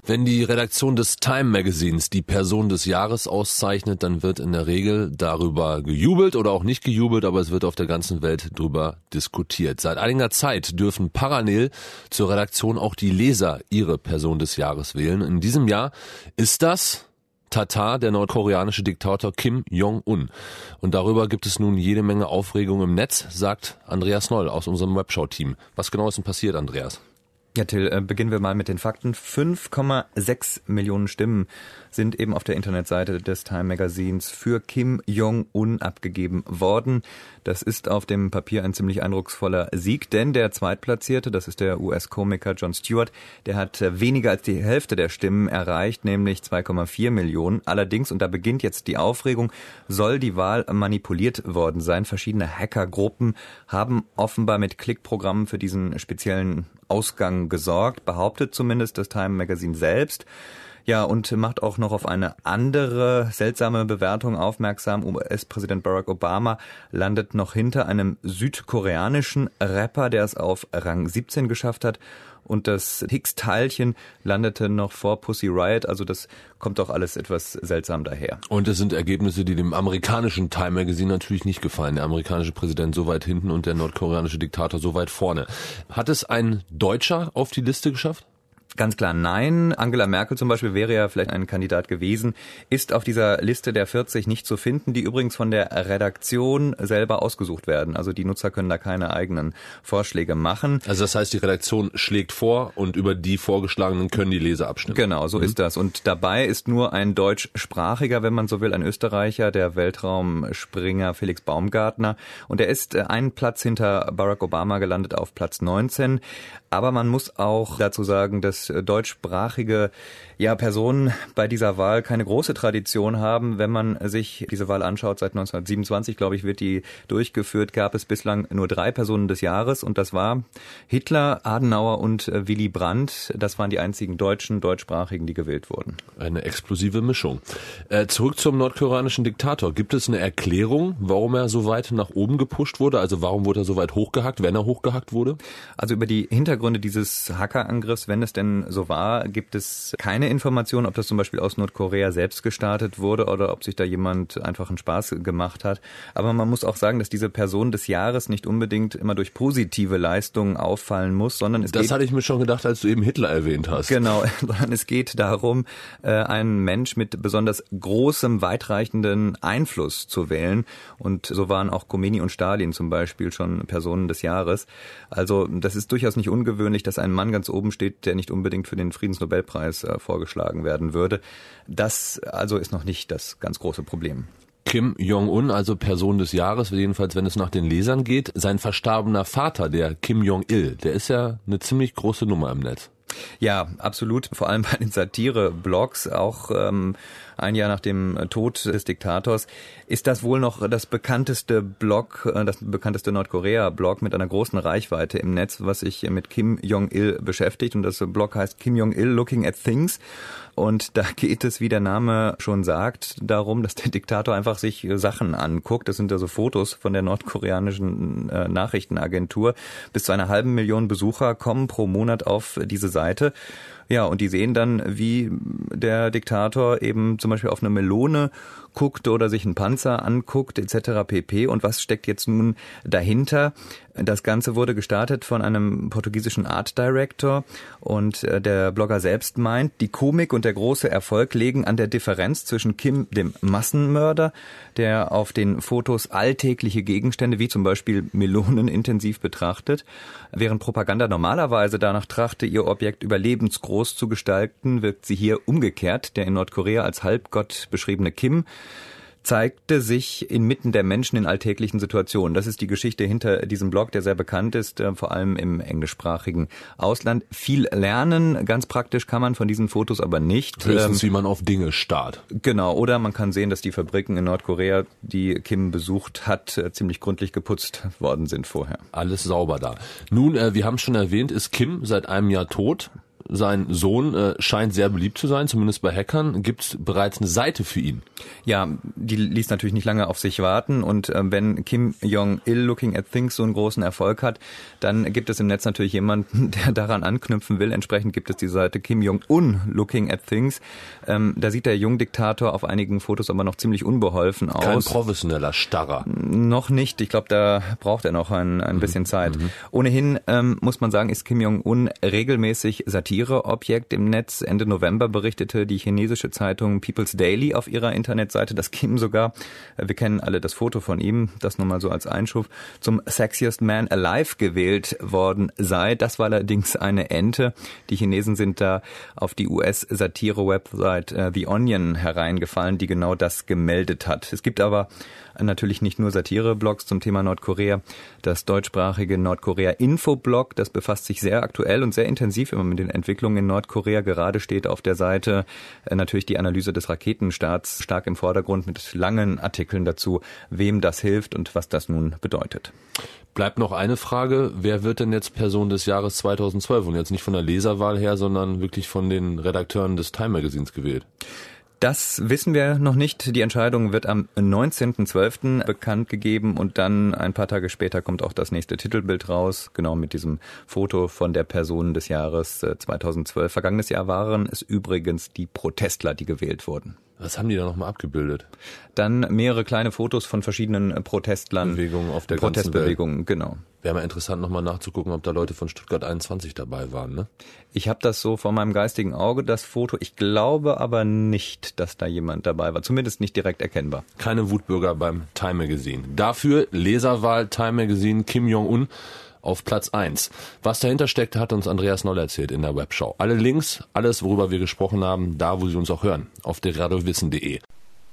Wenn die Redaktion des Time Magazins die Person des Jahres auszeichnet, dann wird in der Regel darüber gejubelt oder auch nicht gejubelt, aber es wird auf der ganzen Welt drüber diskutiert. Seit einiger Zeit dürfen parallel zur Redaktion auch die Leser ihre Person des Jahres wählen. In diesem Jahr ist das Tata, der nordkoreanische Diktator Kim Jong-un. Und darüber gibt es nun jede Menge Aufregung im Netz, sagt Andreas Noll aus unserem Webshow-Team. Was genau ist denn passiert, Andreas? Ja, Till, beginnen wir mal mit den Fakten. 5,6 Millionen Stimmen sind eben auf der Internetseite des Time Magazins für Kim Jong-un abgegeben worden. Das ist auf dem Papier ein ziemlich eindrucksvoller Sieg, denn der Zweitplatzierte, das ist der US-Komiker Jon Stewart, der hat weniger als die Hälfte der Stimmen erreicht, nämlich 2,4 Millionen. Allerdings, und da beginnt jetzt die Aufregung, soll die Wahl manipuliert worden sein. Verschiedene Hackergruppen haben offenbar mit Klickprogrammen für diesen speziellen Ausgang gesorgt, behauptet zumindest das Time Magazine selbst. Ja, und macht auch noch auf eine andere seltsame Bewertung aufmerksam. US-Präsident Barack Obama landet noch hinter einem südkoreanischen Rapper, der es auf Rang 17 geschafft hat. Und das Higgs-Teilchen landete noch vor Pussy Riot. Also das kommt doch alles etwas seltsam daher. Und es sind Ergebnisse, die dem amerikanischen Time Magazine natürlich nicht gefallen. Der amerikanische Präsident so weit hinten und der nordkoreanische Diktator so weit vorne. Hat es ein Deutscher auf die Liste geschafft? Ganz klar nein. Angela Merkel zum Beispiel wäre ja vielleicht ein Kandidat gewesen, ist auf dieser Liste der 40 nicht zu finden, die übrigens von der Redaktion selber ausgesucht werden. Also die Nutzer können da keine eigenen Vorschläge machen. Also das heißt, die Redaktion schlägt vor und über die vorgeschlagenen können die Leser abstimmen. Genau, so ist das. Und dabei ist nur ein deutschsprachiger, wenn man so will, ein Österreicher, der Weltraumspringer Felix Baumgartner. Und er ist einen Platz hinter Barack Obama gelandet auf Platz 19. Aber man muss auch dazu sagen, dass deutschsprachige Personen bei dieser Wahl keine große Tradition haben. Wenn man sich diese Wahl anschaut, seit 1927, glaube ich, wird die durchgeführt, gab es bislang nur 3 Personen des Jahres und das war Hitler, Adenauer und Willy Brandt. Das waren die einzigen deutschsprachigen, die gewählt wurden. Eine explosive Mischung. Zurück zum nordkoreanischen Diktator. Gibt es eine Erklärung, warum er so weit nach oben gepusht wurde? Also warum wurde er so weit hochgehackt, wenn er hochgehackt wurde? Also über die Hintergründe dieses Hackerangriffs, wenn es denn so war, gibt es keine Information, ob das zum Beispiel aus Nordkorea selbst gestartet wurde oder ob sich da jemand einfach einen Spaß gemacht hat. Aber man muss auch sagen, dass diese Person des Jahres nicht unbedingt immer durch positive Leistungen auffallen muss, sondern das hatte ich mir schon gedacht, als du eben Hitler erwähnt hast. Genau, sondern es geht darum, einen Mensch mit besonders großem, weitreichenden Einfluss zu wählen. Und so waren auch Khomeini und Stalin zum Beispiel schon Personen des Jahres. Also das ist durchaus nicht ungewöhnlich, dass ein Mann ganz oben steht, der nicht unbedingt für den Friedensnobelpreis vorgeschlagen werden würde. Das also ist noch nicht das ganz große Problem. Kim Jong-un, also Person des Jahres, jedenfalls wenn es nach den Lesern geht. Sein verstorbener Vater, der Kim Jong-il, der ist ja eine ziemlich große Nummer im Netz. Ja, absolut. Vor allem bei den Satire-Blogs, auch ein Jahr nach dem Tod des Diktators, ist das wohl noch das bekannteste Blog, das bekannteste Nordkorea-Blog mit einer großen Reichweite im Netz, was sich mit Kim Jong-il beschäftigt. Und das Blog heißt Kim Jong-il Looking at Things. Und da geht es, wie der Name schon sagt, darum, dass der Diktator einfach sich Sachen anguckt. Das sind also Fotos von der nordkoreanischen Nachrichtenagentur. Bis zu 500.000 Besucher kommen pro Monat auf diese Seite. Ja, und die sehen dann, wie der Diktator eben zum Beispiel auf eine Melone guckt oder sich einen Panzer anguckt etc. pp. Und was steckt jetzt nun dahinter? Das Ganze wurde gestartet von einem portugiesischen Art Director und der Blogger selbst meint, die Komik und der große Erfolg liegen an der Differenz zwischen Kim, dem Massenmörder, der auf den Fotos alltägliche Gegenstände wie zum Beispiel Melonen intensiv betrachtet, während Propaganda normalerweise danach trachte, ihr Objekt überlebensgroß zu gestalten, wirkt sie hier umgekehrt. Der in Nordkorea als Halbgott beschriebene Kim zeigte sich inmitten der Menschen in alltäglichen Situationen. Das ist die Geschichte hinter diesem Blog, der sehr bekannt ist, vor allem im englischsprachigen Ausland. Viel lernen, ganz praktisch kann man von diesen Fotos aber nicht. Höchstens, wie man auf Dinge starrt. Genau, oder man kann sehen, dass die Fabriken in Nordkorea, die Kim besucht hat, ziemlich gründlich geputzt worden sind vorher. Alles sauber da. Nun, wir haben schon erwähnt, ist Kim seit einem Jahr tot. sein Sohn, scheint sehr beliebt zu sein, zumindest bei Hackern. Gibt es bereits eine Seite für ihn? Ja, die ließ natürlich nicht lange auf sich warten und wenn Kim Jong-il Looking at Things so einen großen Erfolg hat, dann gibt es im Netz natürlich jemanden, der daran anknüpfen will. Entsprechend gibt es die Seite Kim Jong-un Looking at Things. Da sieht der Jungdiktator auf einigen Fotos aber noch ziemlich unbeholfen aus. Kein professioneller Starrer. Noch nicht. Ich glaube, da braucht er noch ein bisschen Zeit. Ohnehin muss man sagen, ist Kim Jong-un regelmäßig Satireobjekt im Netz. Ende November berichtete die chinesische Zeitung People's Daily auf ihrer Internetseite, dass Kim sogar, wir kennen alle das Foto von ihm, das nur mal so als Einschub, zum Sexiest Man Alive gewählt worden sei. Das war allerdings eine Ente. Die Chinesen sind da auf die US-Satire-Website The Onion hereingefallen, die genau das gemeldet hat. Es gibt aber natürlich nicht nur Satire-Blogs zum Thema Nordkorea. Das deutschsprachige Nordkorea-Info-Blog, das befasst sich sehr aktuell und sehr intensiv immer mit den Entwicklungen in Nordkorea. Gerade steht auf der Seite natürlich die Analyse des Raketenstarts stark im Vordergrund mit langen Artikeln dazu, wem das hilft und was das nun bedeutet. Bleibt noch eine Frage, wer wird denn jetzt Person des Jahres 2012 und jetzt nicht von der Leserwahl her, sondern wirklich von den Redakteuren des Time Magazins gewählt? Das wissen wir noch nicht. Die Entscheidung wird am 19.12. bekannt gegeben und dann ein paar Tage später kommt auch das nächste Titelbild raus, genau mit diesem Foto von der Person des Jahres 2012. Vergangenes Jahr waren es übrigens die Protestler, die gewählt wurden. Was haben die da nochmal abgebildet? Dann mehrere kleine Fotos von verschiedenen Protestlern. Bewegungen auf der Protestbewegungen, ganzen Welt. Genau. Wäre mal interessant, nochmal nachzugucken, ob da Leute von Stuttgart 21 dabei waren, ne? Ich habe das so vor meinem geistigen Auge, das Foto. Ich glaube aber nicht, dass da jemand dabei war. Zumindest nicht direkt erkennbar. Keine Wutbürger beim Time Magazine. Dafür Leserwahl Time Magazine Kim Jong-un auf Platz 1. Was dahinter steckt, hat uns Andreas Noll erzählt in der Webshow. Alle Links, alles, worüber wir gesprochen haben, da, wo Sie uns auch hören, auf derradiowissen.de.